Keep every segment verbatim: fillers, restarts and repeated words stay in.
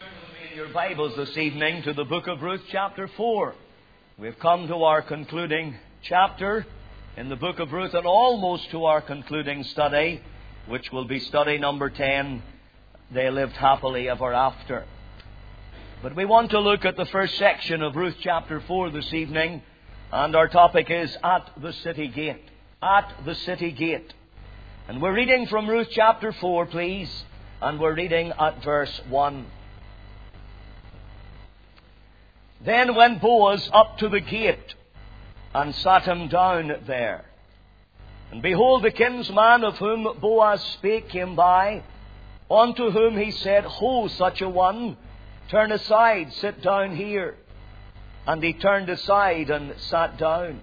In your Bibles this evening to the book of Ruth, chapter four. We've come to our concluding chapter in the book of Ruth and almost to our concluding study, which will be study number ten, They Lived Happily Ever After. But we want to look at the first section of Ruth chapter four this evening, and our topic is At the City Gate. At the City Gate. And we're reading from Ruth chapter four, please, and we're reading at verse one. Then went Boaz up to the gate, and sat him down there. And behold, the kinsman of whom Boaz spake came by, unto whom he said, Ho, such a one, turn aside, sit down here. And he turned aside and sat down.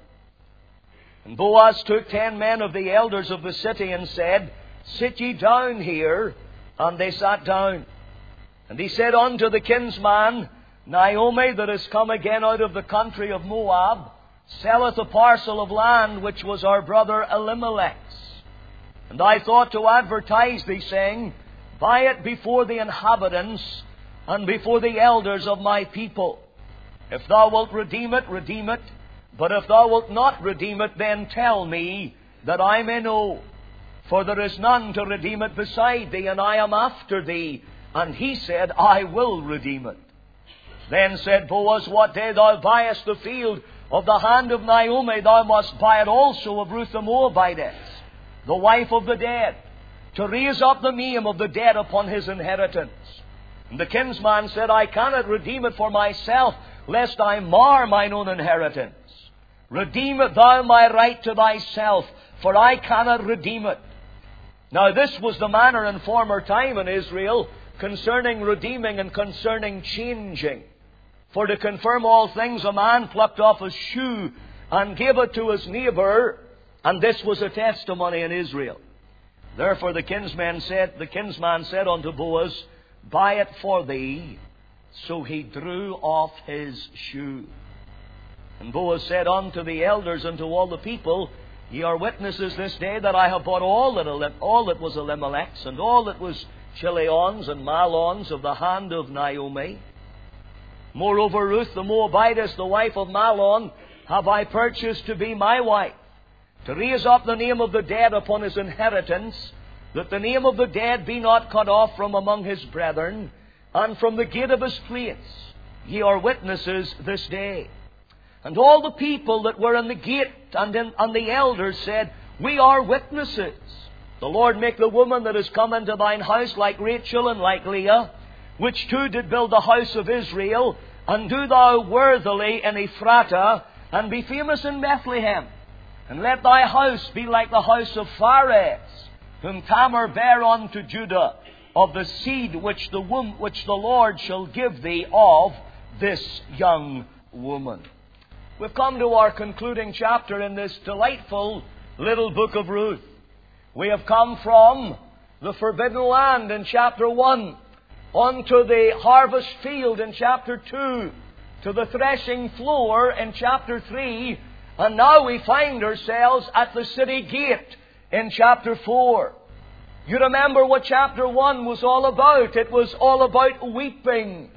And Boaz took ten men of the elders of the city, and said, Sit ye down here. And they sat down. And he said unto the kinsman, Naomi, that is come again out of the country of Moab, selleth a parcel of land which was our brother Elimelech's. And I thought to advertise thee, saying, Buy it before the inhabitants and before the elders of my people. If thou wilt redeem it, redeem it. But if thou wilt not redeem it, then tell me, that I may know. For there is none to redeem it beside thee, and I am after thee. And he said, I will redeem it. Then said Boaz, What day thou buyest the field of the hand of Naomi, thou must buy it also of Ruth the Moabitess, the wife of the dead, to raise up the name of the dead upon his inheritance. And the kinsman said, I cannot redeem it for myself, lest I mar mine own inheritance. Redeem it thou my right to thyself, for I cannot redeem it. Now this was the manner in former time in Israel concerning redeeming and concerning changing. For to confirm all things, a man plucked off his shoe and gave it to his neighbor, and this was a testimony in Israel. Therefore the kinsman said, the kinsman said unto Boaz, Buy it for thee. So he drew off his shoe. And Boaz said unto the elders and to all the people, Ye are witnesses this day that I have bought all that, all that was Elimelech's, and all that was Chilion's and Mahlon's of the hand of Naomi. Moreover, Ruth the Moabitess, the wife of Mahlon, have I purchased to be my wife, to raise up the name of the dead upon his inheritance, that the name of the dead be not cut off from among his brethren, and from the gate of his place. Ye are witnesses this day. And all the people that were in the gate and, in, and the elders said, We are witnesses. The Lord make the woman that is come into thine house like Rachel and like Leah, which two did build the house of Israel, and do thou worthily in Ephratah, and be famous in Bethlehem. And let thy house be like the house of Pharez, whom Tamar bare unto Judah, of the seed which the womb, which the Lord shall give thee of this young woman. We've come to our concluding chapter in this delightful little book of Ruth. We have come from the forbidden land in chapter one, onto the harvest field in chapter two, to the threshing floor in chapter three, and now we find ourselves at the city gate in chapter four. You remember what chapter one was all about. It was all about weeping.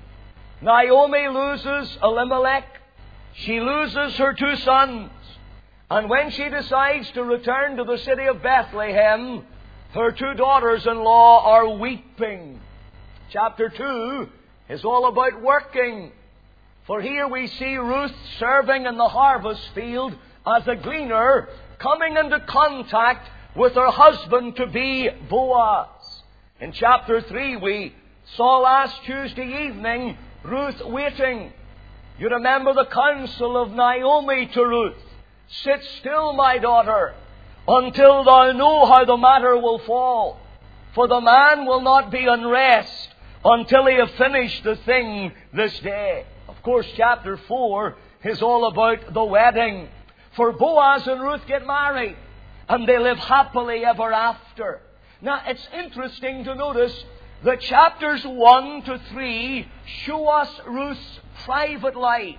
Naomi loses Elimelech. She loses her two sons. And when she decides to return to the city of Bethlehem, her two daughters-in-law are weeping. Chapter two is all about working. For here we see Ruth serving in the harvest field as a gleaner, coming into contact with her husband-to-be Boaz. In chapter three we saw last Tuesday evening Ruth waiting. You remember the counsel of Naomi to Ruth. Sit still, my daughter, until thou know how the matter will fall. For the man will not be in rest until he have finished the thing this day. Of course, chapter four is all about the wedding. For Boaz and Ruth get married, and they live happily ever after. Now, it's interesting to notice that chapters one to three show us Ruth's private life,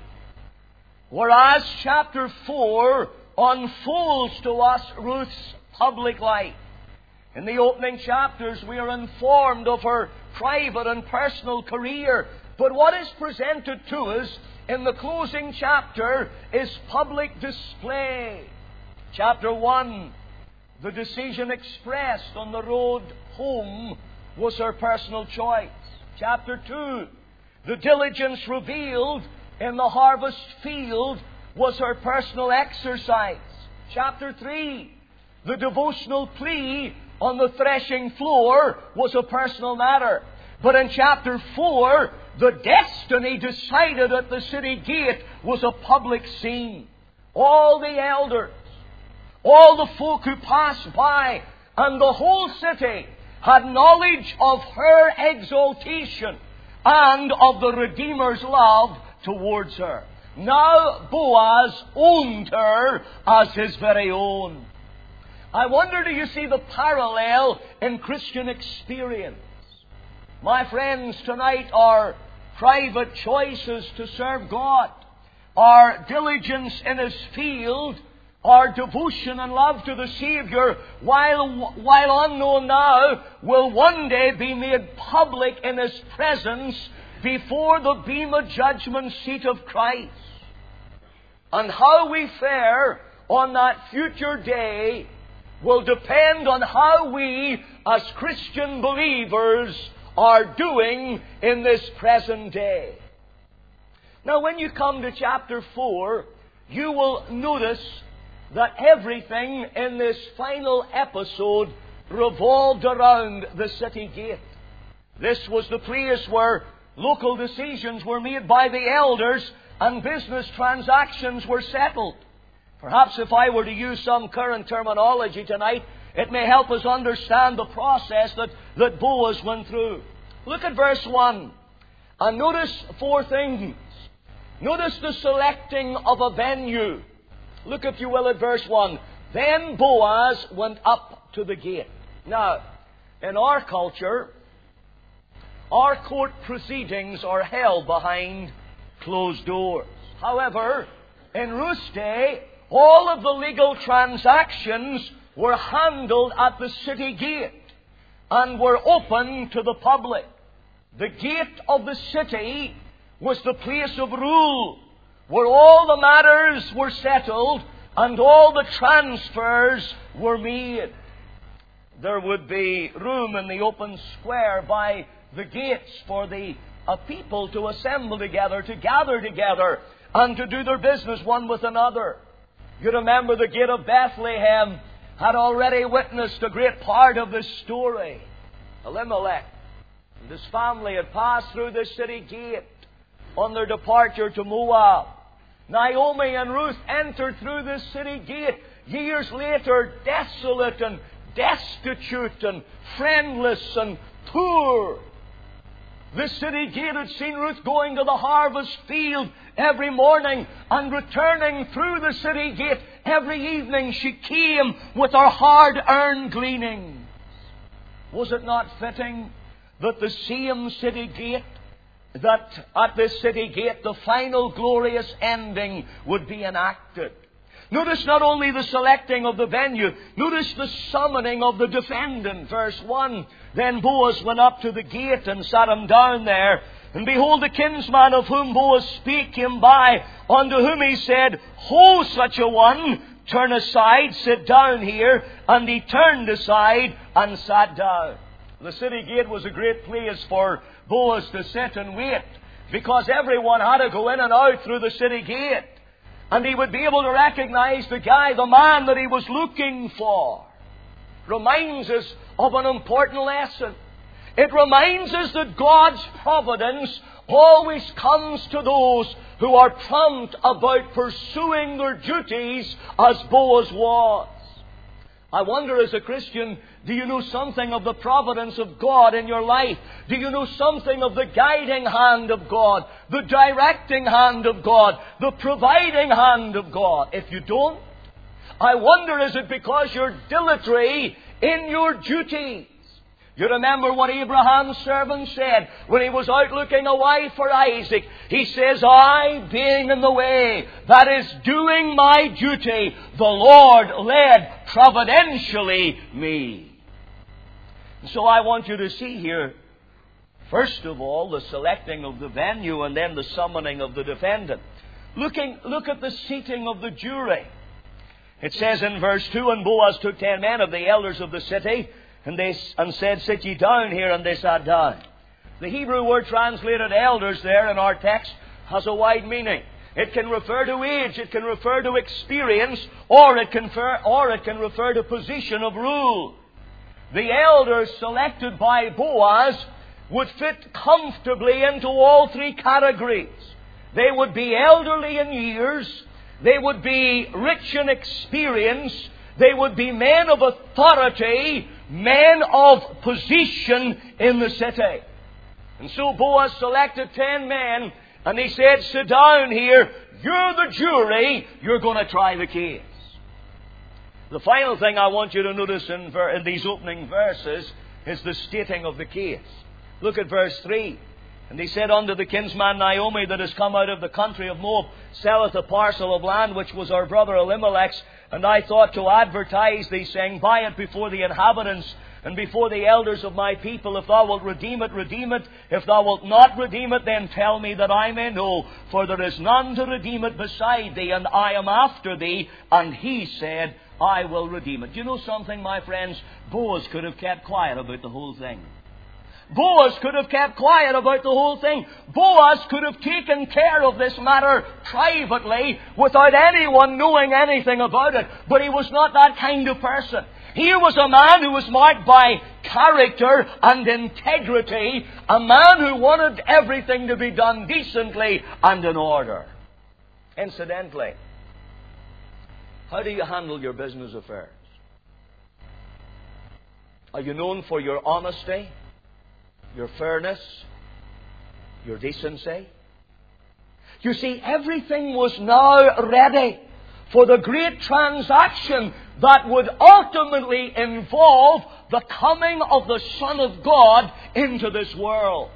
whereas chapter four unfolds to us Ruth's public life. In the opening chapters, we are informed of her private and personal career. But what is presented to us in the closing chapter is public display. Chapter one, the decision expressed on the road home was her personal choice. Chapter two, the diligence revealed in the harvest field was her personal exercise. Chapter three, the devotional plea on the threshing floor was a personal matter. But in chapter four, the destiny decided at the city gate was a public scene. All the elders, all the folk who passed by, and the whole city had knowledge of her exaltation and of the Redeemer's love towards her. Now Boaz owned her as his very own. I wonder, do you see the parallel in Christian experience? My friends, tonight our private choices to serve God, our diligence in His field, our devotion and love to the Savior, while, while unknown now, will one day be made public in His presence before the bema judgment seat of Christ. And how we fare on that future day will depend on how we, as Christian believers, are doing in this present day. Now, when you come to chapter four, you will notice that everything in this final episode revolved around the city gate. This was the place where local decisions were made by the elders and business transactions were settled. Perhaps if I were to use some current terminology tonight, it may help us understand the process that, that Boaz went through. Look at verse one. And notice four things. Notice the selecting of a venue. Look, if you will, at verse one. Then Boaz went up to the gate. Now, in our culture, our court proceedings are held behind closed doors. However, in Ruth's day, all of the legal transactions were handled at the city gate and were open to the public. The gate of the city was the place of rule, where all the matters were settled and all the transfers were made. There would be room in the open square by the gates for the uh, people to assemble together, to gather together, and to do their business one with another. You remember the gate of Bethlehem had already witnessed a great part of this story. Elimelech and his family had passed through this city gate on their departure to Moab. Naomi and Ruth entered through this city gate years later, desolate and destitute and friendless and poor. This city gate had seen Ruth going to the harvest field every morning and returning through the city gate every evening. She came with her hard-earned gleanings. Was it not fitting that the same city gate, that at this city gate the final glorious ending would be enacted? Notice not only the selecting of the venue, notice the summoning of the defendant. Verse one, Then Boaz went up to the gate and sat him down there. And behold, the kinsman of whom Boaz spake came by, unto whom he said, Ho, such a one, turn aside, sit down here. And he turned aside and sat down. The city gate was a great place for Boaz to sit and wait, because everyone had to go in and out through the city gate. And he would be able to recognize the guy, the man that he was looking for. Reminds us of an important lesson. It reminds us that God's providence always comes to those who are prompt about pursuing their duties, as Boaz was. I wonder, as a Christian, do you know something of the providence of God in your life? Do you know something of the guiding hand of God, the directing hand of God, the providing hand of God? If you don't, I wonder, is it because you're dilatory in your duties? You remember what Abraham's servant said when he was out looking a wife for Isaac. He says, I being in the way, that is doing my duty, the Lord led providentially me. So I want you to see here, first of all, the selecting of the venue and then the summoning of the defendant. Looking, look at the seating of the jury. It says in verse two, and Boaz took ten men of the elders of the city, and they and said, sit ye down here, and they sat down. The Hebrew word translated elders there in our text has a wide meaning. It can refer to age, it can refer to experience, or it can, refer, or it can refer to position of rule. The elders selected by Boaz would fit comfortably into all three categories. They would be elderly in years, they would be rich in experience, they would be men of authority, men of position in the city. And so Boaz selected ten men, and he said, sit down here, you're the jury, you're going to try the case. The final thing I want you to notice in, ver- in these opening verses is the stating of the case. Look at verse three. And he said unto the kinsman Naomi that has come out of the country of Moab, selleth a parcel of land which was our brother Elimelech's, and I thought to advertise thee, saying, buy it before the inhabitants and before the elders of my people. If thou wilt redeem it, redeem it. If thou wilt not redeem it, then tell me that I may know. For there is none to redeem it beside thee, and I am after thee. And he said, I will redeem it. Do you know something, my friends? Boaz could have kept quiet about the whole thing. Boaz could have kept quiet about the whole thing. Boaz could have taken care of this matter privately without anyone knowing anything about it. But he was not that kind of person. Here was a man who was marked by character and integrity. A man who wanted everything to be done decently and in order. Incidentally, how do you handle your business affairs? Are you known for your honesty, your fairness, your decency? You see, everything was now ready for the great transaction that would ultimately involve the coming of the Son of God into this world.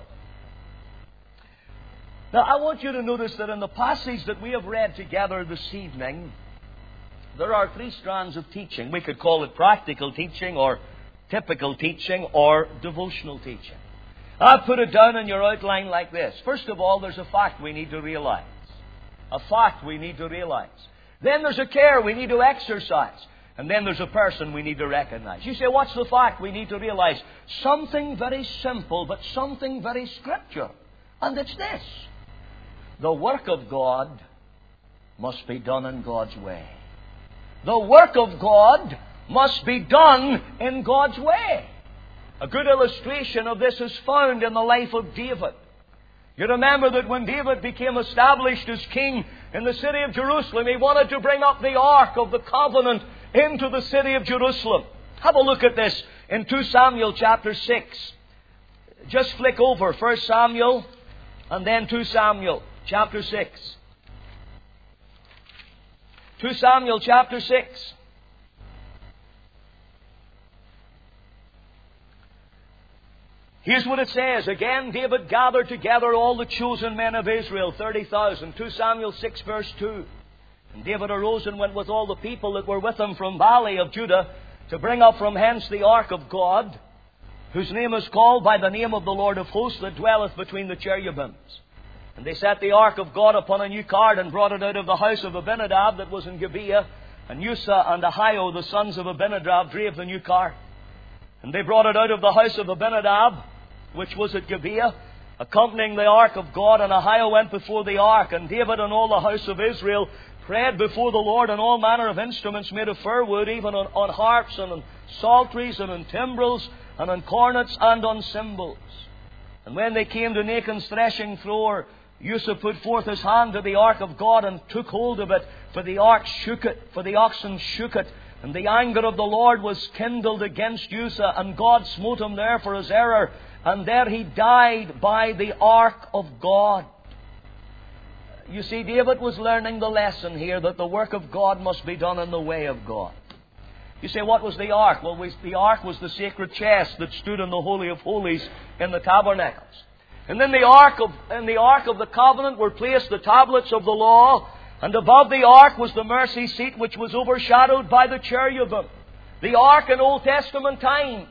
Now, I want you to notice that in the passage that we have read together this evening, there are three strands of teaching. We could call it practical teaching, or typical teaching, or devotional teaching. I've put it down in your outline like this. First of all, there's a fact we need to realize. A fact we need to realize. Then there's a care we need to exercise. And then there's a person we need to recognize. You say, what's the fact we need to realize? Something very simple, but something very scriptural. And it's this. The work of God must be done in God's way. The work of God must be done in God's way. A good illustration of this is found in the life of David. You remember that when David became established as king in the city of Jerusalem, he wanted to bring up the Ark of the Covenant into the city of Jerusalem. Have a look at this in Second Samuel chapter six. Just flick over First Samuel and then Second Samuel chapter six. Second Samuel chapter six. Here's what it says. Again, David gathered together all the chosen men of Israel, thirty thousand. Second Samuel six verse two. And David arose and went with all the people that were with him from Valley of Judah to bring up from hence the ark of God, whose name is called by the name of the Lord of hosts, that dwelleth between the cherubims. And they set the ark of God upon a new cart and brought it out of the house of Abinadab that was in Gibeah. And Uzzah and Ahio, the sons of Abinadab, drave the new cart. And they brought it out of the house of Abinadab, which was at Gibeah, accompanying the ark of God. And Ahio went before the ark, and David and all the house of Israel prayed before the Lord on all manner of instruments made of fir wood, even on, on harps and on psalteries and on timbrels and on cornets and on cymbals. And when they came to Nachon's threshing floor, Uzzah put forth his hand to the ark of God and took hold of it, for the ark shook it, for the oxen shook it. And the anger of the Lord was kindled against Uzzah, and God smote him there for his error. And there he died by the ark of God. You see, David was learning the lesson here that the work of God must be done in the way of God. You say, what was the ark? Well, the ark was the sacred chest that stood in the Holy of Holies in the tabernacles. And then the ark of, in the ark of the covenant were placed the tablets of the law, and above the ark was the mercy seat, which was overshadowed by the cherubim. The ark in Old Testament times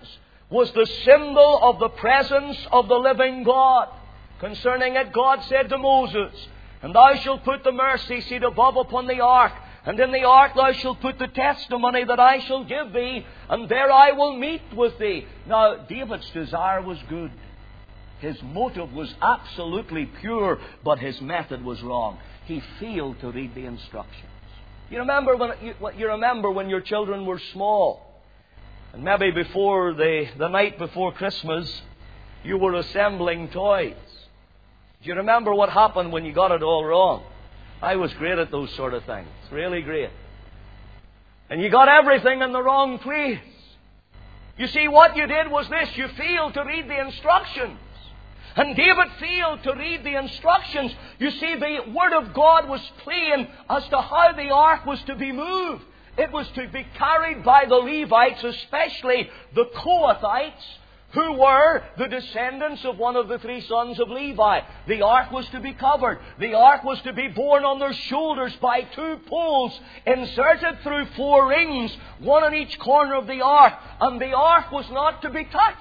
was the symbol of the presence of the living God. Concerning it, God said to Moses, "And thou shalt put the mercy seat above upon the ark, and in the ark thou shalt put the testimony that I shall give thee, and there I will meet with thee." Now, David's desire was good. His motive was absolutely pure, but his method was wrong. He failed to read the instructions. You remember when you, you remember when your children were small, and maybe before the, the night before Christmas, you were assembling toys. Do you remember what happened when you got it all wrong? I was great at those sort of things. Really great. And you got everything in the wrong place. You see, what you did was this. You failed to read the instructions. And David failed to read the instructions. You see, the Word of God was plain as to how the ark was to be moved. It was to be carried by the Levites, especially the Kohathites, who were the descendants of one of the three sons of Levi. The ark was to be covered. The ark was to be borne on their shoulders by two poles inserted through four rings, one on each corner of the ark. And the ark was not to be touched.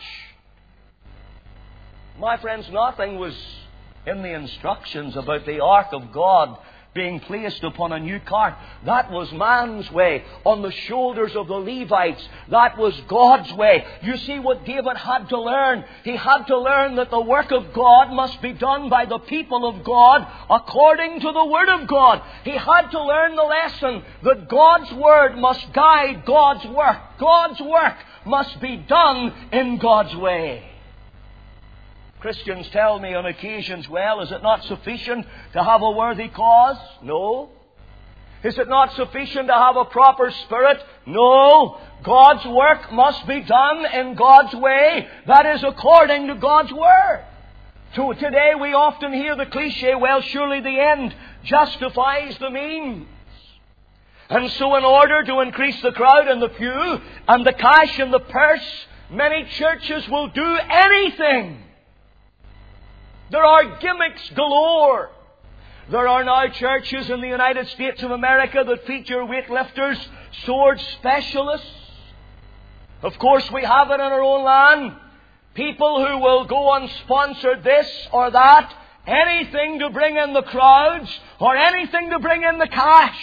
My friends, nothing was in the instructions about the ark of God being placed upon a new cart. That was man's way, on the shoulders of the Levites. That was God's way. You see what David had to learn? He had to learn that the work of God must be done by the people of God according to the Word of God. He had to learn the lesson that God's Word must guide God's work. God's work must be done in God's way. Christians tell me on occasions, well, is it not sufficient to have a worthy cause? No. Is it not sufficient to have a proper spirit? No. God's work must be done in God's way. That is according to God's Word. So today we often hear the cliche, well, surely the end justifies the means. And so in order to increase the crowd in the pew and the cash in the purse, many churches will do anything. There are gimmicks galore. There are now churches in the United States of America that feature weightlifters, sword specialists. Of course, we have it in our own land. People who will go and sponsor this or that, anything to bring in the crowds or anything to bring in the cash.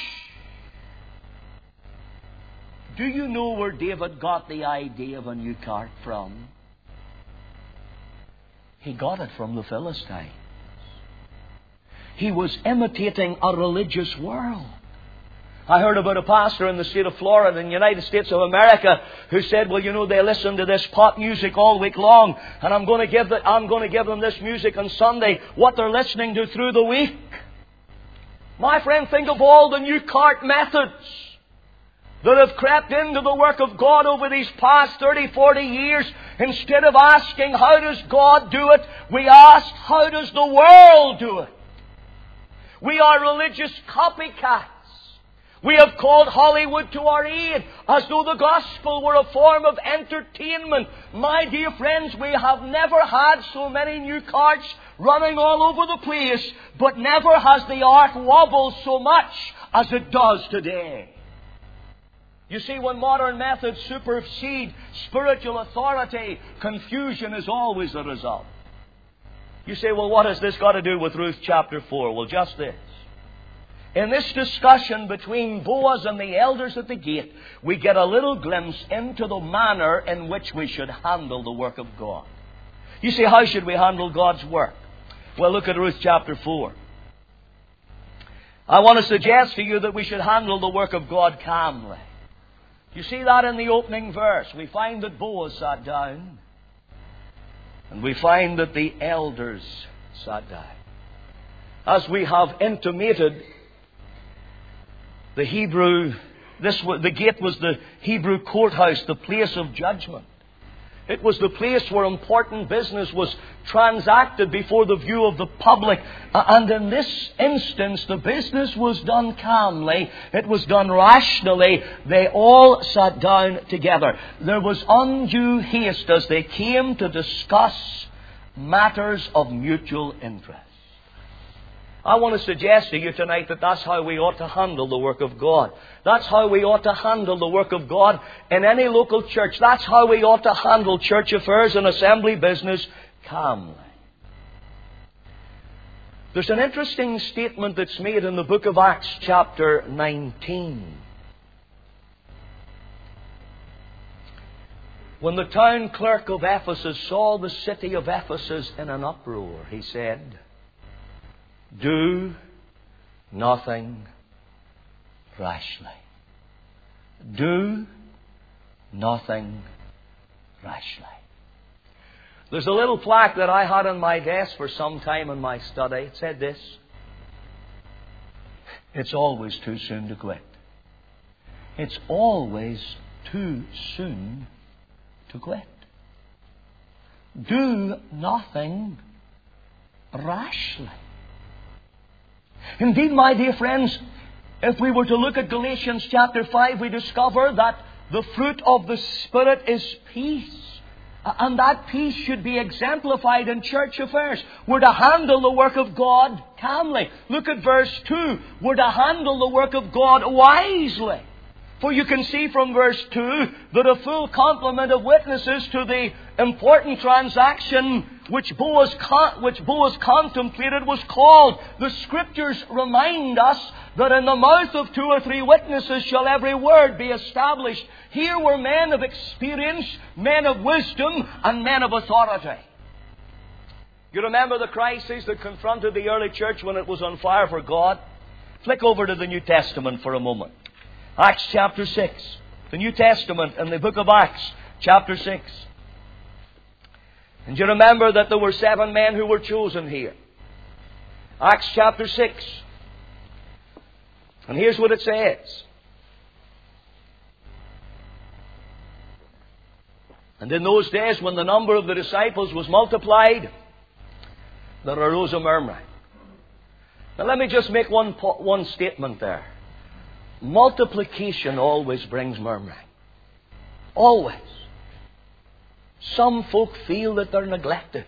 Do you know where David got the idea of a new cart from? He got it from the Philistines. He was imitating a religious world. I heard about a pastor in the state of Florida in the United States of America who said, well, you know, they listen to this pop music all week long, and I'm going to give the, I'm going to give them this music on Sunday, what they're listening to through the week. My friend, think of all the new cart methods that have crept into the work of God over these past thirty, forty years. Instead of asking, how does God do it? We ask, how does the world do it? We are religious copycats. We have called Hollywood to our aid as though the gospel were a form of entertainment. My dear friends, we have never had so many new carts running all over the place, but never has the ark wobbled so much as it does today. You see, when modern methods supersede spiritual authority, confusion is always the result. You say, well, what has this got to do with Ruth chapter four? Well, just this. In this discussion between Boaz and the elders at the gate, we get a little glimpse into the manner in which we should handle the work of God. You say, how should we handle God's work? Well, look at Ruth chapter four. I want to suggest to you that we should handle the work of God calmly. You see that in the opening verse. We find that Boaz sat down. And we find that the elders sat down. As we have intimated, the Hebrew, this the gate was the Hebrew courthouse, the place of judgment. It was the place where important business was transacted before the view of the public. And in this instance, the business was done calmly. It was done rationally. They all sat down together. There was undue haste as they came to discuss matters of mutual interest. I want to suggest to you tonight that that's how we ought to handle the work of God. That's how we ought to handle the work of God in any local church. That's how we ought to handle church affairs and assembly business calmly. There's an interesting statement that's made in the book of Acts, chapter nineteen. When the town clerk of Ephesus saw the city of Ephesus in an uproar, he said, "Do nothing rashly. Do nothing rashly." There's a little plaque that I had on my desk for some time in my study. It said this: "It's always too soon to quit. It's always too soon to quit. Do nothing rashly." Indeed, my dear friends, if we were to look at Galatians chapter five, we discover that the fruit of the Spirit is peace. And that peace should be exemplified in church affairs. We're to handle the work of God calmly. Look at verse two. We're to handle the work of God wisely. For you can see from verse two that a full complement of witnesses to the important transaction which Boaz, con- which Boaz contemplated was called. The Scriptures remind us that in the mouth of two or three witnesses shall every word be established. Here were men of experience, men of wisdom, and men of authority. You remember the crisis that confronted the early church when it was on fire for God? Flick over to the New Testament for a moment. Acts chapter six. The New Testament in the book of Acts chapter six. And you remember that there were seven men who were chosen here. Acts chapter six. And here's what it says. "And in those days when the number of the disciples was multiplied, there arose a murmuring." Now let me just make one, one statement there. Multiplication always brings murmuring. Always. Some folk feel that they're neglected.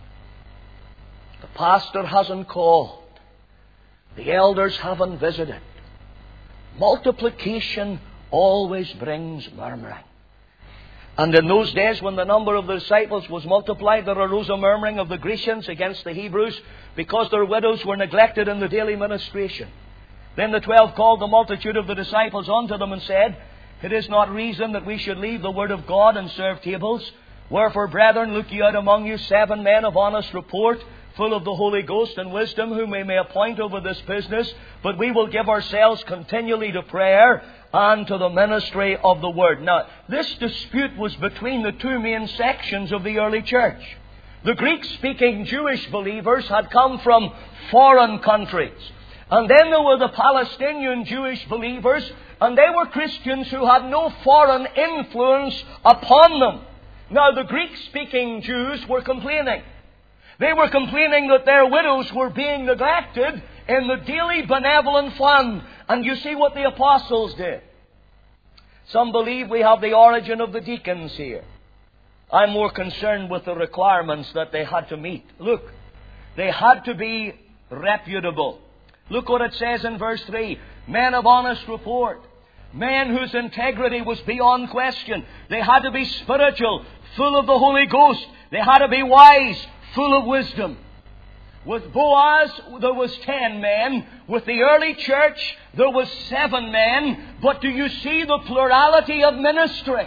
The pastor hasn't called. The elders haven't visited. Multiplication always brings murmuring. And in those days when the number of the disciples was multiplied, there arose a murmuring of the Grecians against the Hebrews because their widows were neglected in the daily ministration. Then the twelve called the multitude of the disciples unto them and said, "It is not reason that we should leave the word of God and serve tables. Wherefore, brethren, look ye out among you seven men of honest report, full of the Holy Ghost and wisdom, whom we may appoint over this business. But we will give ourselves continually to prayer and to the ministry of the word." Now, this dispute was between the two main sections of the early church. The Greek-speaking Jewish believers had come from foreign countries. And then there were the Palestinian Jewish believers, and they were Christians who had no foreign influence upon them. Now, the Greek-speaking Jews were complaining. They were complaining that their widows were being neglected in the daily benevolent fund. And you see what the apostles did. Some believe we have the origin of the deacons here. I'm more concerned with the requirements that they had to meet. Look, they had to be reputable. Look what it says in verse three. Men of honest report. Men whose integrity was beyond question. They had to be spiritual, full of the Holy Ghost. They had to be wise, full of wisdom. With Boaz, there was ten men. With the early church, there was seven men. But do you see the plurality of ministry?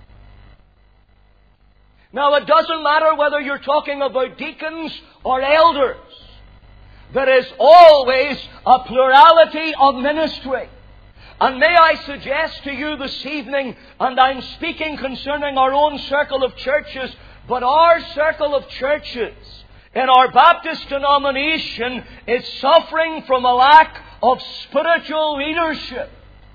Now, it doesn't matter whether you're talking about deacons or elders. There is always a plurality of ministry. And may I suggest to you this evening, and I'm speaking concerning our own circle of churches, but our circle of churches in our Baptist denomination is suffering from a lack of spiritual leadership.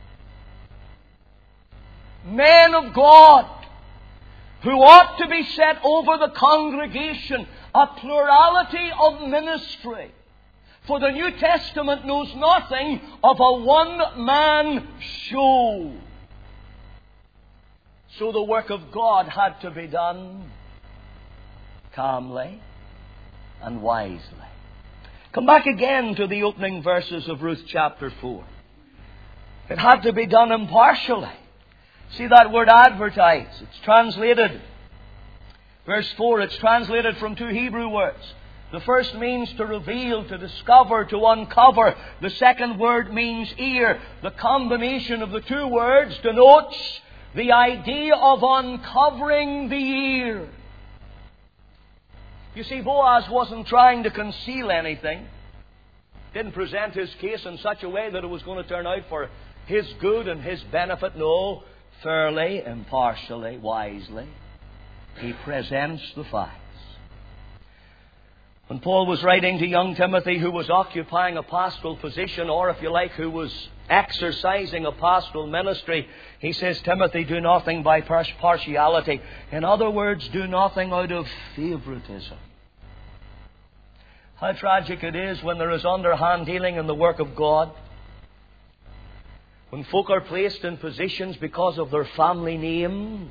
Men of God who ought to be set over the congregation, a plurality of ministry. For the New Testament knows nothing of a one-man show. So the work of God had to be done calmly and wisely. Come back again to the opening verses of Ruth chapter four. It had to be done impartially. See that word advertise? It's translated. Verse four, it's translated from two Hebrew words. The first means to reveal, to discover, to uncover. The second word means ear. The combination of the two words denotes the idea of uncovering the ear. You see, Boaz wasn't trying to conceal anything. Didn't present his case in such a way that it was going to turn out for his good and his benefit. No, fairly, impartially, wisely, he presents the facts. When Paul was writing to young Timothy, who was occupying a pastoral position, or if you like, who was exercising a pastoral ministry, he says, Timothy, do nothing by partiality. In other words, do nothing out of favoritism. How tragic it is when there is underhand dealing in the work of God. When folk are placed in positions because of their family names.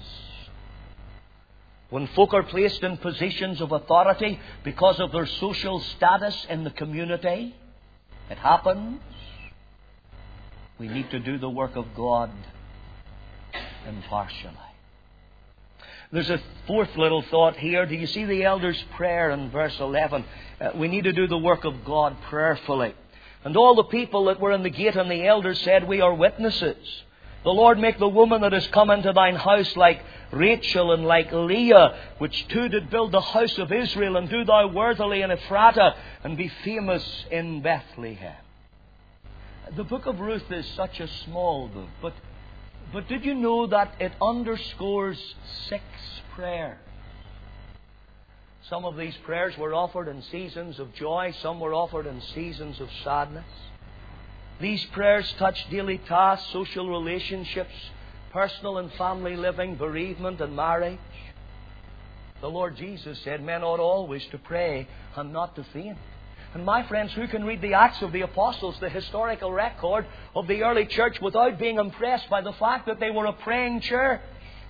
When folk are placed in positions of authority because of their social status in the community. It happens. We need to do the work of God impartially. There's a fourth little thought here. Do you see the elder's prayer in verse eleven? Uh, we need to do the work of God prayerfully. And all the people that were in the gate and the elders said, we are witnesses. The Lord make the woman that is come into thine house like Rachel and like Leah, which two did build the house of Israel, and do thou worthily in Ephratah, and be famous in Bethlehem. The book of Ruth is such a small book, but, but did you know that it underscores six prayers? Some of these prayers were offered in seasons of joy, some were offered in seasons of sadness. These prayers touch daily tasks, social relationships, personal and family living, bereavement and marriage. The Lord Jesus said men ought always to pray and not to faint. And my friends, who can read the Acts of the Apostles, the historical record of the early church, without being impressed by the fact that they were a praying church?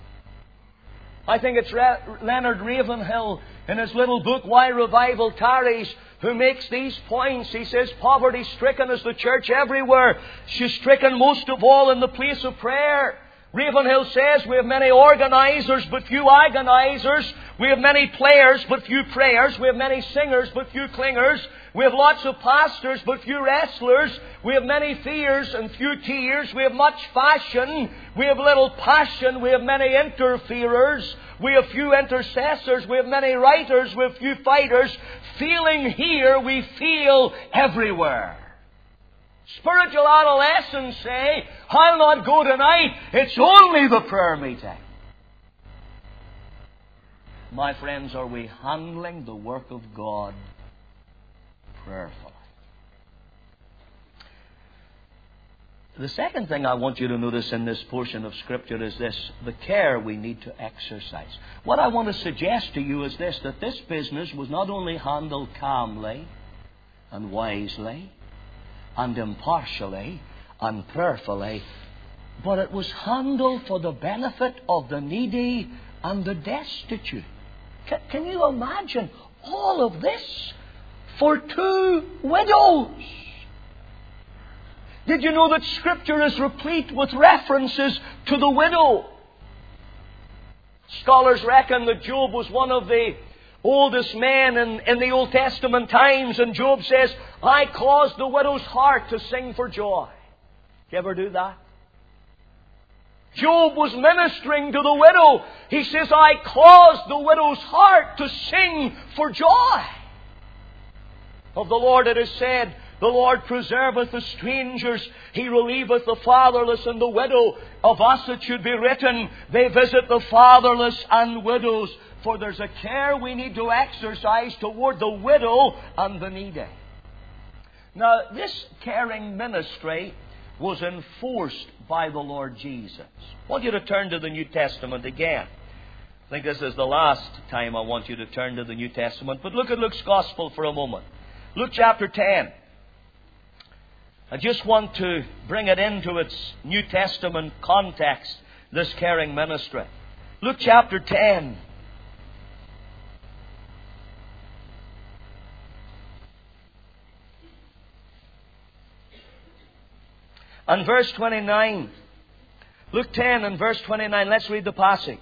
I think it's Re- Leonard Ravenhill in his little book, Why Revival Tarries, who makes these points. He says, poverty-stricken is the church everywhere. She's stricken most of all in the place of prayer. Ravenhill says, we have many organizers, but few agonizers. We have many players, but few prayers. We have many singers, but few clingers. We have lots of pastors, but few wrestlers. We have many fears and few tears. We have much fashion. We have little passion. We have many interferers. We have few intercessors. We have many writers. We have few fighters. Feeling here, we feel everywhere. Spiritual adolescents say, I'll not go tonight. It's only the prayer meeting. My friends, are we handling the work of God prayerfully? The second thing I want you to notice in this portion of Scripture is this, the care we need to exercise. What I want to suggest to you is this, that this business was not only handled calmly and wisely and impartially and prayerfully, but it was handled for the benefit of the needy and the destitute. Can, can you imagine all of this for two widows? Did you know that Scripture is replete with references to the widow? Scholars reckon that Job was one of the oldest men in, in the Old Testament times, and Job says, I caused the widow's heart to sing for joy. Did you ever do that? Job was ministering to the widow. He says, I caused the widow's heart to sing for joy. Of the Lord it is said, the Lord preserveth the strangers, He relieveth the fatherless and the widow. Of us it should be written, they visit the fatherless and widows. For there's a care we need to exercise toward the widow and the needy. Now, this caring ministry was enforced by the Lord Jesus. I want you to turn to the New Testament again. I think this is the last time I want you to turn to the New Testament. But look at Luke's Gospel for a moment. Luke chapter ten. I just want to bring it into its New Testament context, this caring ministry. Luke chapter ten. And verse twenty-nine. Luke ten and verse twenty-nine. Let's read the passage.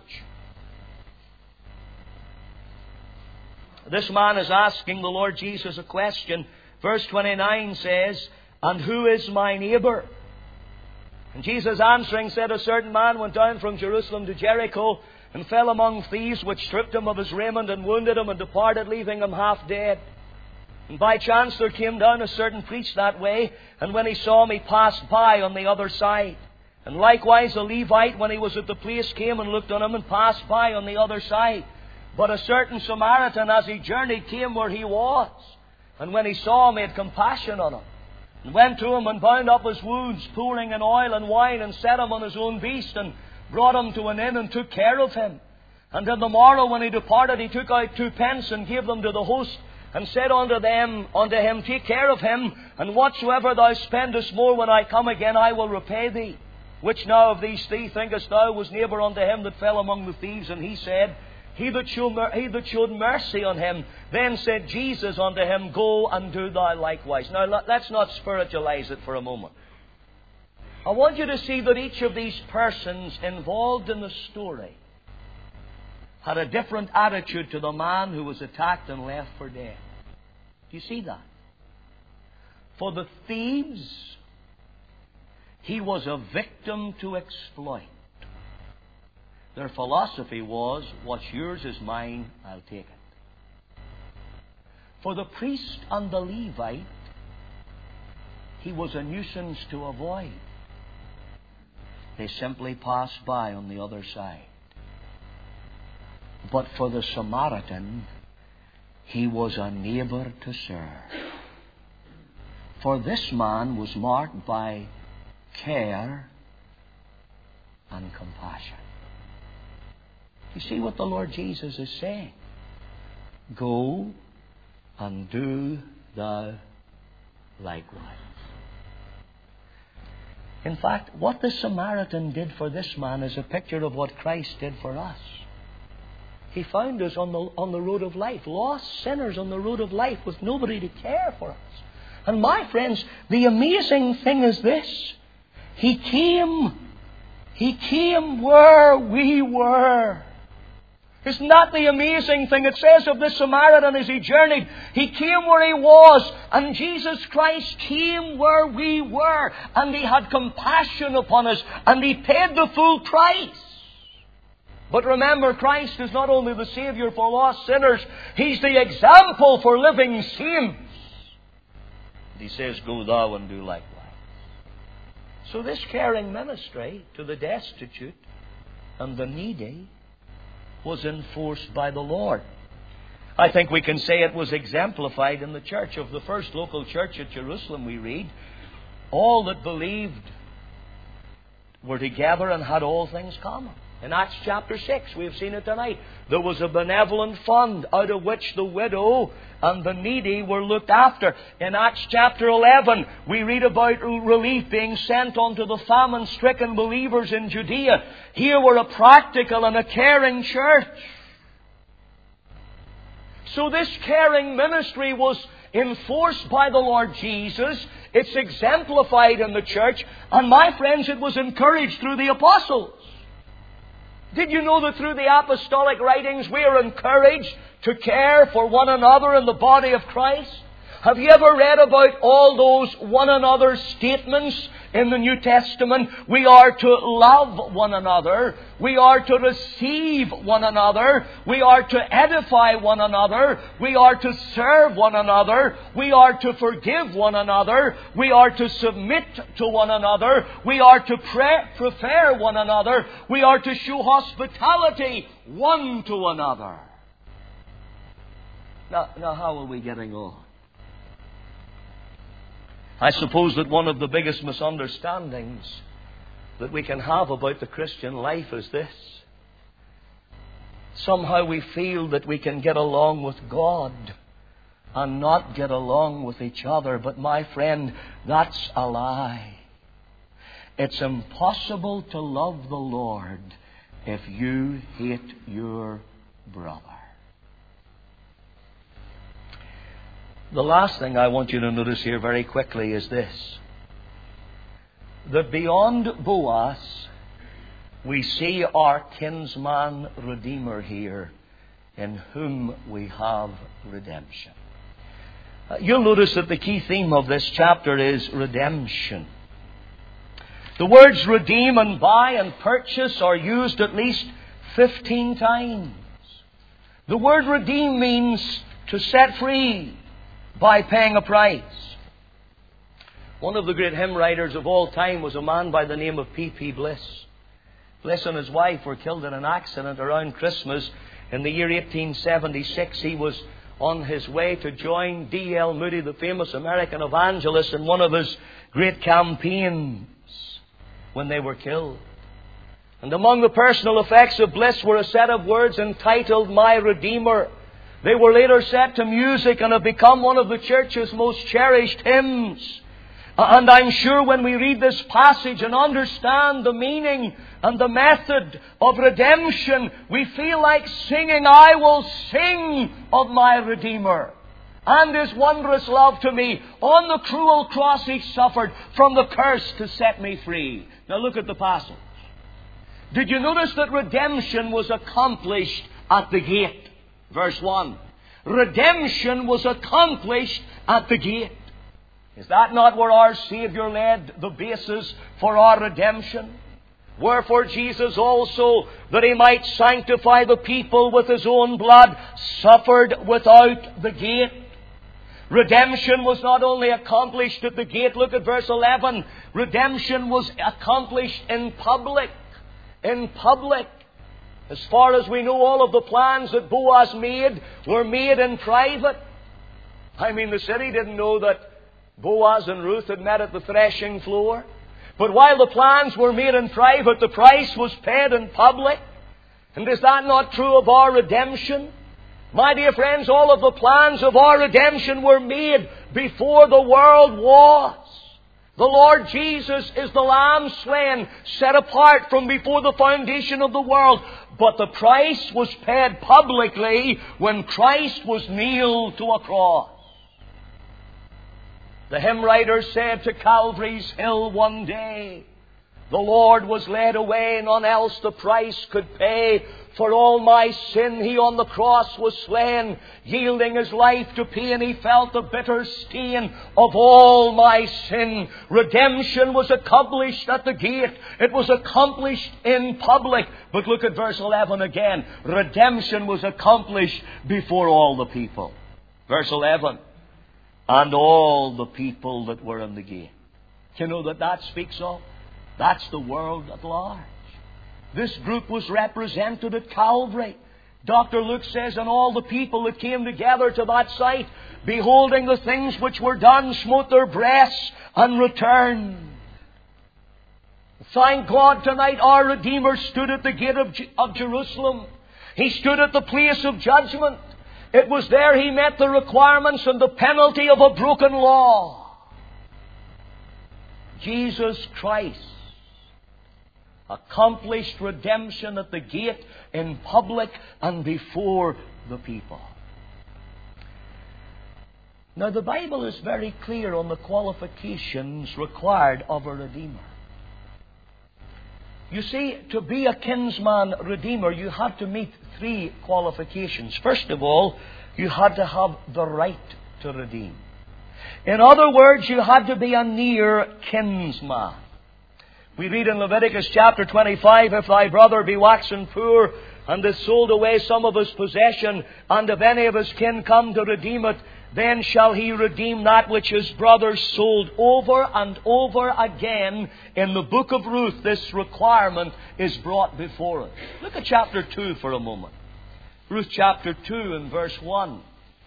This man is asking the Lord Jesus a question. Verse twenty-nine says, "And who is my neighbor?" And Jesus answering said, "A certain man went down from Jerusalem to Jericho and fell among thieves, which stripped him of his raiment and wounded him and departed, leaving him half dead. And by chance there came down a certain priest that way, and when he saw him, he passed by on the other side. And likewise a Levite, when he was at the place, came and looked on him and passed by on the other side. But a certain Samaritan, as he journeyed, came where he was. And when he saw him, he had compassion on him, and went to him and bound up his wounds, pouring in oil and wine, and set him on his own beast, and brought him to an inn, and took care of him. And on the morrow when he departed, he took out two pence, and gave them to the host, and said unto them, unto him, Take care of him, and whatsoever thou spendest more, when I come again, I will repay thee. Which now of these three thinkest thou was neighbour unto him that fell among the thieves? And he said, He that showed, he that showed mercy on him. Then said Jesus unto him, Go and do thou likewise. Now let's not spiritualize it for a moment. I want you to see that each of these persons involved in the story had a different attitude to the man who was attacked and left for dead. Do you see that? For the thieves, he was a victim to exploit. Their philosophy was, what's yours is mine, I'll take it. For the priest and the Levite, he was a nuisance to avoid. They simply passed by on the other side. But for the Samaritan, he was a neighbour to serve. For this man was marked by care and compassion. You see what the Lord Jesus is saying? Go and do thou likewise. In fact, what the Samaritan did for this man is a picture of what Christ did for us. He found us on the, on the road of life, lost sinners on the road of life with nobody to care for us. And my friends, the amazing thing is this. He came, He came where we were. Isn't that the amazing thing? It says of this Samaritan as he journeyed, he came where he was, and Jesus Christ came where we were, and He had compassion upon us, and He paid the full price. But remember, Christ is not only the Saviour for lost sinners, He's the example for living saints. He says, Go thou and do likewise. So this caring ministry to the destitute and the needy was enforced by the Lord. I think we can say it was exemplified in the church. Of the first local church at Jerusalem, we read, all that believed were together and had all things common. In Acts chapter six, we have seen it tonight. There was a benevolent fund out of which the widow and the needy were looked after. In Acts chapter eleven, we read about relief being sent unto the famine-stricken believers in Judea. Here were a practical and a caring church. So this caring ministry was enforced by the Lord Jesus. It's exemplified in the church. And my friends, it was encouraged through the apostles. Did you know that through the apostolic writings we are encouraged to care for one another in the body of Christ? Have you ever read about all those one another statements in the New Testament? We are to love one another. We are to receive one another. We are to edify one another. We are to serve one another. We are to forgive one another. We are to submit to one another. We are to pray, prefer one another. We are to show hospitality one to another. Now, now how are we getting on? I suppose that one of the biggest misunderstandings that we can have about the Christian life is this. Somehow we feel that we can get along with God and not get along with each other. But my friend, that's a lie. It's impossible to love the Lord if you hate your brother. The last thing I want you to notice here very quickly is this. that beyond Boaz, we see our kinsman redeemer here, in whom we have redemption. Uh, you'll notice that the key theme of this chapter is redemption. The words redeem and buy and purchase are used at least fifteen times. The word redeem means to set free by paying a price. One of the great hymn writers of all time was a man by the name of P P Bliss. Bliss and his wife were killed in an accident around Christmas in the year eighteen seventy-six. He was on his way to join D L Moody, the famous American evangelist, in one of his great campaigns when they were killed. And among the personal effects of Bliss were a set of words entitled My Redeemer. They were later set to music and have become one of the church's most cherished hymns. And I'm sure when we read this passage and understand the meaning and the method of redemption, we feel like singing, I will sing of my Redeemer and His wondrous love to me. On the cruel cross He suffered from the curse to set me free. Now look at the passage. Did you notice that redemption was accomplished at the gate? Verse one. Redemption was accomplished at the gate. Is that not where our Savior laid the basis for our redemption? Wherefore Jesus also, that He might sanctify the people with His own blood, suffered without the gate. Redemption was not only accomplished at the gate. Look at verse eleven. Redemption was accomplished in public. In public. As far as we know, all of the plans that Boaz made were made in private. I mean, the city didn't know that Boaz and Ruth had met at the threshing floor. But while the plans were made in private, the price was paid in public. And is that not true of our redemption? My dear friends, all of the plans of our redemption were made before the world was. The Lord Jesus is the Lamb slain, set apart from before the foundation of the world. But the price was paid publicly when Christ was nailed to a cross. The hymn writer said, to Calvary's hill one day, the Lord was led away, none else the price could pay. For all my sin He on the cross was slain, yielding His life to pain. He felt the bitter stain of all my sin. Redemption was accomplished at the gate. It was accomplished in public. But look at verse eleven again. Redemption was accomplished before all the people. Verse eleven. And all the people that were in the gate. You know that that speaks of? That's the world at large. This group was represented at Calvary. Doctor Luke says, and all the people that came together to that sight, beholding the things which were done, smote their breasts and returned. Thank God tonight our Redeemer stood at the gate of, of Jerusalem. He stood at the place of judgment. It was there He met the requirements and the penalty of a broken law. Jesus Christ accomplished redemption at the gate, in public, and before the people. Now the Bible is very clear on the qualifications required of a Redeemer. You see, to be a kinsman Redeemer, you had to meet three qualifications. First of all, you had to have the right to redeem. In other words, you had to be a near kinsman. We read in Leviticus chapter twenty-five, if thy brother be waxen poor, and has sold away some of his possession, and if any of his kin come to redeem it, then shall he redeem that which his brother sold. Over and over again in the book of Ruth, this requirement is brought before us. Look at chapter two for a moment. Ruth chapter two and verse one.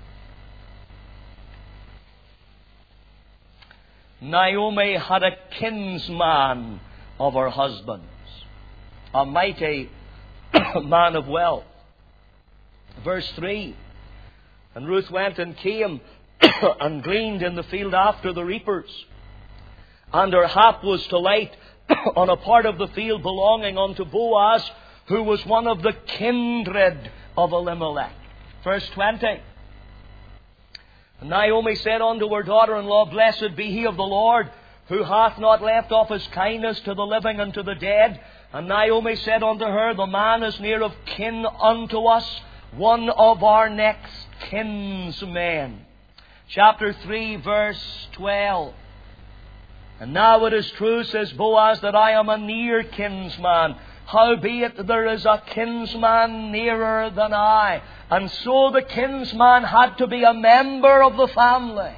Naomi had a kinsman of her husband's, a mighty man of wealth. Verse three. And Ruth went and came and gleaned in the field after the reapers. And her hap was to light on a part of the field belonging unto Boaz, who was one of the kindred of Elimelech. Verse twenty. And Naomi said unto her daughter-in-law, Blessed be he of the Lord, who hath not left off his kindness to the living and to the dead. And Naomi said unto her, the man is near of kin unto us, one of our next kinsmen. Chapter three, verse twelve. And now it is true, says Boaz, that I am a near kinsman. Howbeit there is a kinsman nearer than I. And so the kinsman had to be a member of the family.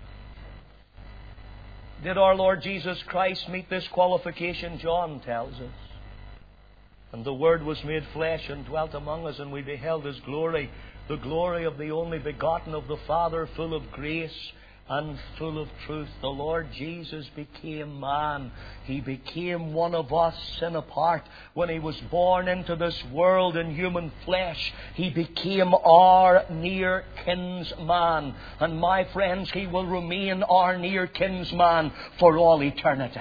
Did our Lord Jesus Christ meet this qualification? John tells us. And the Word was made flesh and dwelt among us, and we beheld His glory, the glory of the only begotten of the Father, full of grace and full of truth. The Lord Jesus became man. He became one of us, sin apart. When He was born into this world in human flesh, He became our near kinsman. And my friends, He will remain our near kinsman for all eternity.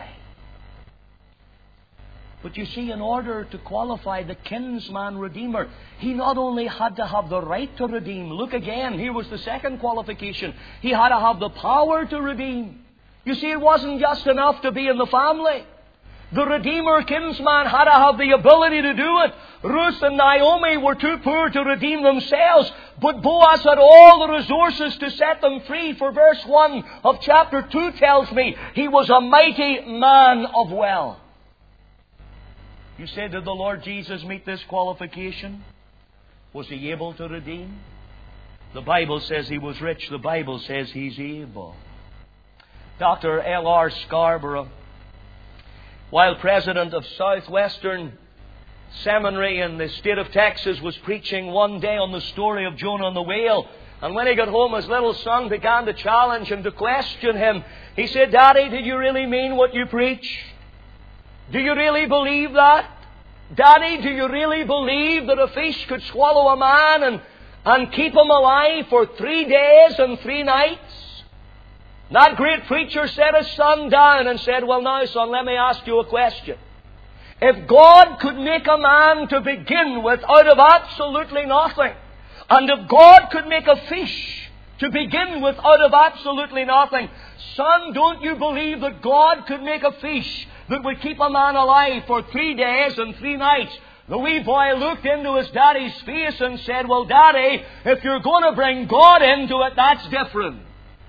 But you see, in order to qualify the kinsman redeemer, he not only had to have the right to redeem. Look again, here was the second qualification. He had to have the power to redeem. You see, it wasn't just enough to be in the family. The redeemer kinsman had to have the ability to do it. Ruth and Naomi were too poor to redeem themselves, but Boaz had all the resources to set them free. For verse one of chapter two tells me he was a mighty man of wealth. You say, did the Lord Jesus meet this qualification? Was He able to redeem? The Bible says He was rich. The Bible says He's able. Doctor L R Scarborough, while president of Southwestern Seminary in the state of Texas, was preaching one day on the story of Jonah and the whale. And when he got home, his little son began to challenge him, to question him. He said, Daddy, did you really mean what you preach? Do you really believe that? Daddy, do you really believe that a fish could swallow a man and, and keep him alive for three days and three nights? That great preacher set his son down and said, well now, son, let me ask you a question. If God could make a man to begin with out of absolutely nothing, and if God could make a fish to begin with out of absolutely nothing, son, don't you believe that God could make a fish that would keep a man alive for three days and three nights? The wee boy looked into his daddy's face and said, well, Daddy, if you're going to bring God into it, that's different.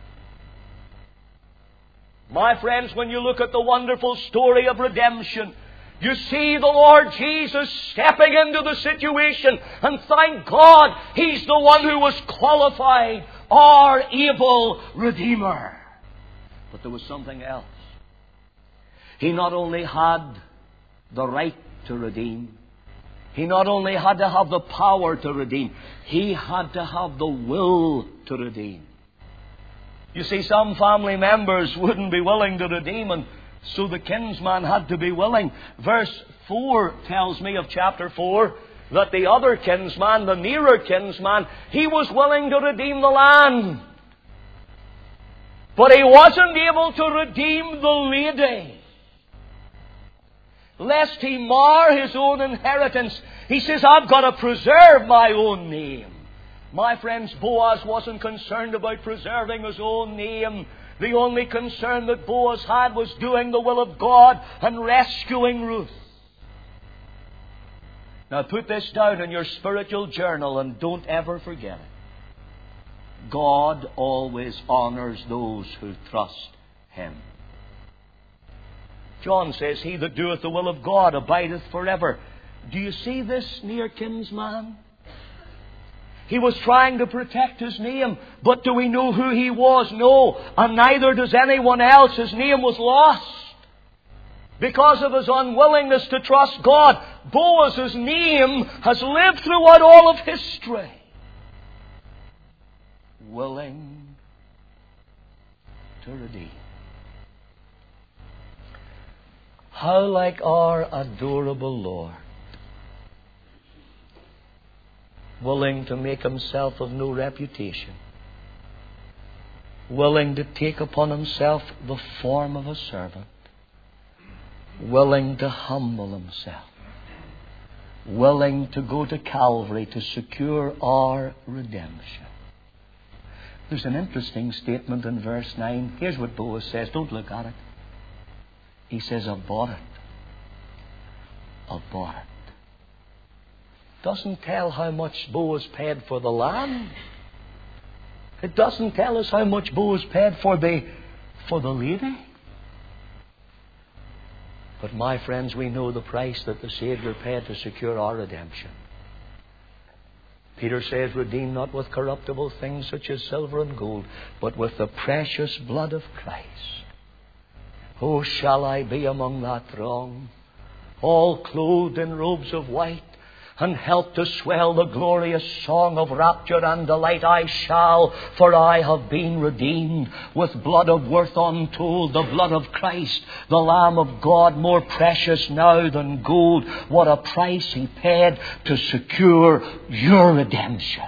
My friends, when you look at the wonderful story of redemption, you see the Lord Jesus stepping into the situation, and thank God He's the one who was qualified, our able Redeemer. But there was something else. He not only had the right to redeem, He not only had to have the power to redeem, He had to have the will to redeem. You see, some family members wouldn't be willing to redeem, and so the kinsman had to be willing. Verse four tells me of chapter four that the other kinsman, the nearer kinsman, he was willing to redeem the land. But he wasn't able to redeem the lady. Lest he mar his own inheritance, he says, I've got to preserve my own name. My friends, Boaz wasn't concerned about preserving his own name. The only concern that Boaz had was doing the will of God and rescuing Ruth. Now put this down in your spiritual journal and don't ever forget it. God always honors those who trust Him. John says, he that doeth the will of God abideth forever. Do you see this near kinsman? He was trying to protect his name, but do we know who he was? No, and neither does anyone else. His name was lost because of his unwillingness to trust God. Boaz's name has lived throughout all of history. Willing to redeem. How like our adorable Lord, willing to make Himself of no reputation, willing to take upon Himself the form of a servant, willing to humble Himself, willing to go to Calvary to secure our redemption. There's an interesting statement in verse nine. Here's what Boaz says. Don't look at it. He says, I've bought it. I've bought it. Doesn't tell how much Boaz paid for the land. It doesn't tell us how much Boaz paid for the, for the lady. But my friends, we know the price that the Savior paid to secure our redemption. Peter says, redeem not with corruptible things such as silver and gold, but with the precious blood of Christ. Oh, shall I be among that throng, all clothed in robes of white, and help to swell the glorious song of rapture and delight? I shall, for I have been redeemed with blood of worth untold, the blood of Christ, the Lamb of God, more precious now than gold. What a price He paid to secure your redemption.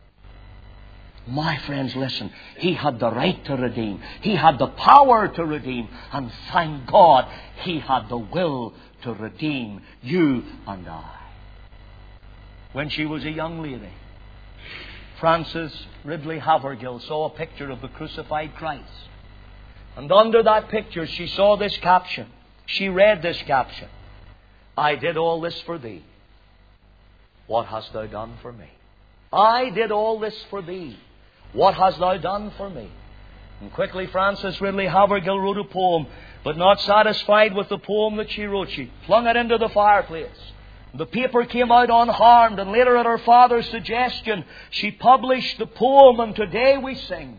My friends, listen, He had the right to redeem. He had the power to redeem. And thank God, He had the will to redeem you and I. When she was a young lady, Frances Ridley Havergill saw a picture of the crucified Christ. And under that picture she saw this caption. She read this caption. I did all this for thee. What hast thou done for me? I did all this for thee. What hast thou done for me? And quickly Frances Ridley Havergill wrote a poem. But not satisfied with the poem that she wrote, she flung it into the fireplace. The paper came out unharmed, and later at her father's suggestion, she published the poem, and today we sing,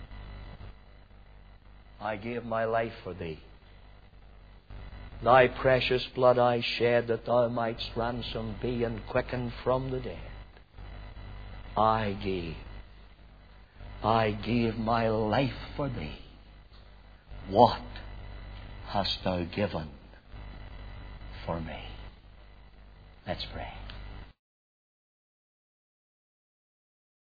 I gave my life for thee. Thy precious blood I shed, that thou mightst ransom be and quicken from the dead. I gave, I gave my life for thee. What hast thou given for me? Let's pray.